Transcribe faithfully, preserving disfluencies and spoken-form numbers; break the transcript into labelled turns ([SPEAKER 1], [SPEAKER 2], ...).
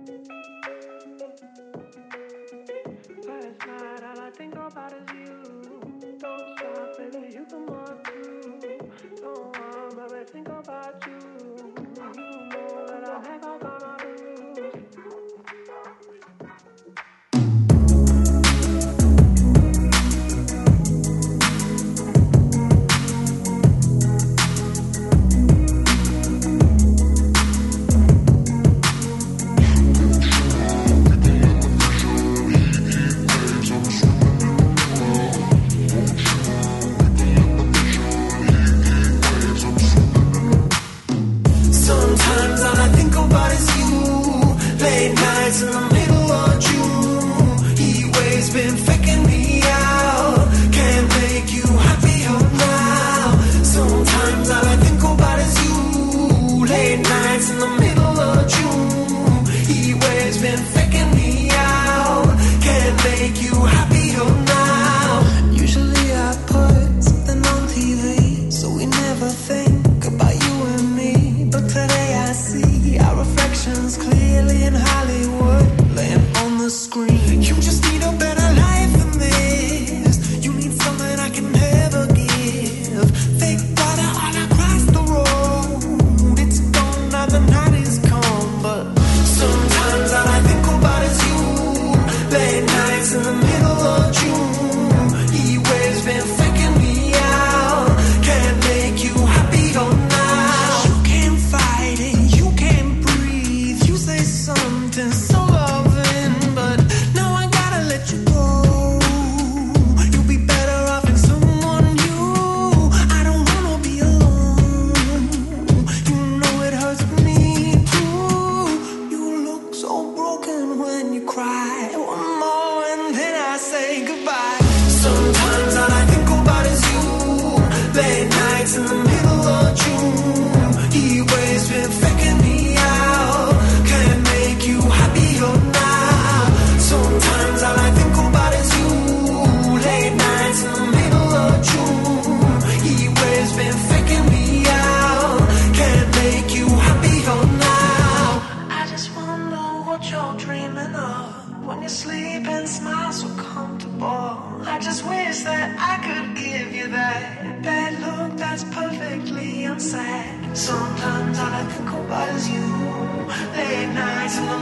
[SPEAKER 1] Last night all I think about is you. Don't stop, baby, you come on too. Don't want, baby, think about you. You know that I'm never gonna lose.
[SPEAKER 2] Sometimes all I think about is you. Late nights in the middle of June. Heat waves been faking me out. Can't make you happier now. Sometimes all I think about is you. Late nights in the middle of June. Heat waves been faking me out. Can't make you happier now. Usually I put something on T V, so we never think about you and me. But today I see our reflections clearly in Hollywood, laying on the screen. You just need a better life than this. You need something I can never give. Fake water all across the road. It's gone now, the night is come. But sometimes all I think about is you. Late nights in the middle of June. Heat waves been faking me out. Can't make you happier now. You can't fight it, you can't breathe. You say something so loving, but now I gotta let you go. You'll be better off in someone new. I don't wanna be alone. You know it hurts me too. You look so broken when you cry. One more and then I say goodbye. Sometimes all I think about is you. Late nights in the middle of June. Heat waves been faking me out. Can't make you happier now. Sometimes all I think about is you. Late nights in the middle of June. Heat waves been faking me out. Can't make you happier now. I just wonder what you're dreaming of when you sleep and smile so comfortable. I just wish that I could give you that bad look that's perfectly unsaid. Sometimes all I think about is you. Late nights in the